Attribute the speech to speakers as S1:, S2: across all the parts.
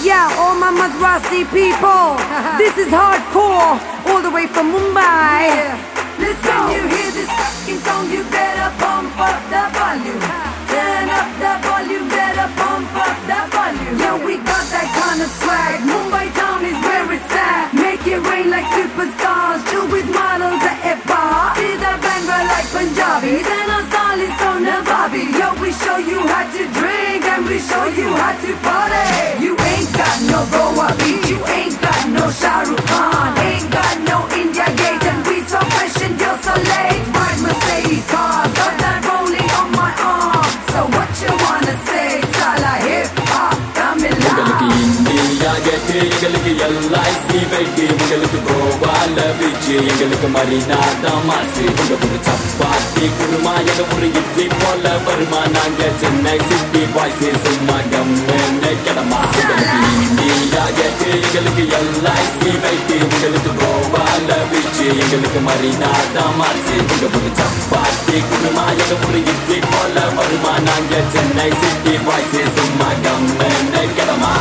S1: Yeah, all my Madrasi people. This is hardcore, all the way from Mumbai. Listen, you hear this fucking song, you better pump up the volume. Turn up the volume, better pump up the volume. Yeah, we got that kind of swag. Mumbai town is where it's at. Make it rain like superstars. Chill with models at F-bar. See the banga like Punjabis. And our style is so nababi. Yo, we show you how to drink and we show you how to party. You ain't got no Goa beach. You ain't got no Shah Rukh Khan. Ain't got no India Gate. And we so fresh and you're so late. Ride Mercedes cars. Got that rolling on my arm. So what you wanna say? Sala hip hop, Tamil
S2: உங்களுக்கு India கேட்டு எங்களுக்கு LIC weight உங்களுக்கு கோவால beach எங்களுக்கு மரினா தமாசு உங்க ஒரு சப்பாத்தி குருமா எங்க ஒரு இட்லி போல வருமா நாங்க சென்னை சிட்டி பாய்ஸ் சும்மா கம்மென்னு கிளம்பா உங்களுக்கு இந்தியா கேட்டு எங்களுக்கு LIC வெயிட்டு உங்களுக்கு கோவால பீச்சு எங்களுக்கு மரினா தமாசு உங்க ஒரு சப்பாத்தி குருமா எங்க ஒரு இட்லி போல வருமா நாங்க சென்னை சிட்டி பாய்ஸ் சும்மா கம்மென்னு கிளம்பா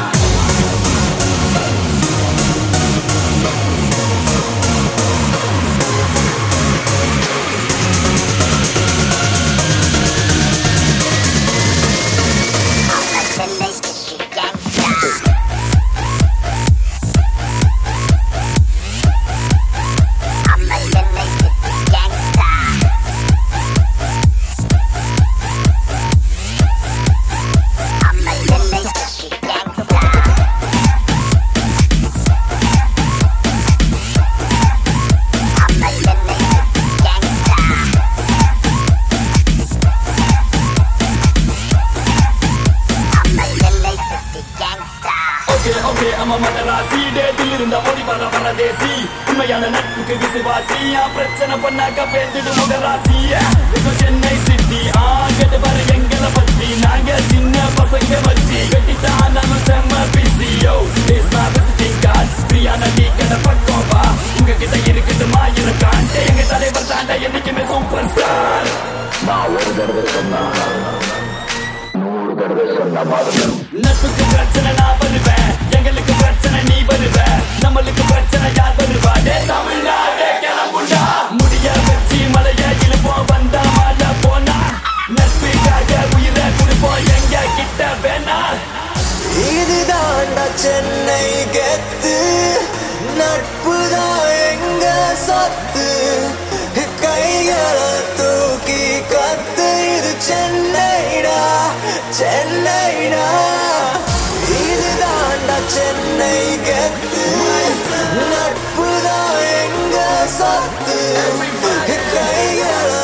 S2: நம்ம மதராசி டேட்டிலிருந்த ஓடி வர வரதேசி உண்மையான நட்புக்கு விசுவாசி பிரச்சனை பண்ணாக்க பேர்ந்துடு முகராசி சென்னை சிட்டி கேட்டு பாரு எங்களை பத்தி நாங்க சின்ன பசங்க வச்சு கட்டித்தான் நம்ம செம்ம பிசியோ விசிட்டிங் கார்டு ஃப்ரீயான டீ கடை பக்கம் வா உங்ககிட்ட இருக்குது மாயிரம் காண்டு எங்க தலைவர் தாண்ட என்னைக்குமே சூப்பர் ஸ்டார் நான் ஒரு தடவை சொன்னா 100 தடவை சொன்ன மாதிரி நட்புக்கு பிரச்சனை நான் வருவேன் எங்களுக்கு பிரச்சனை நீ வருவ நம்மளுக்கு பிரச்சனை யார் வருவாடே தமிழ்நாடே கிளம்புண்டா முடிய வச்சு மலைய இழுப்போம் வந்தா மழை போனா நட்புக்காக உயிரை கொடுப்போம் எங்க கிட்ட வேணா
S3: இதுதாண்டா சென்னை கெத்து நட்புதான் எங்க சொத்து கைகளை தூக்கி கத்து இது சென்னைடா சென்னைடா இதுதாண்டா சென்னை கெத்து நட்புதான் எங்க சொத்து கைகளை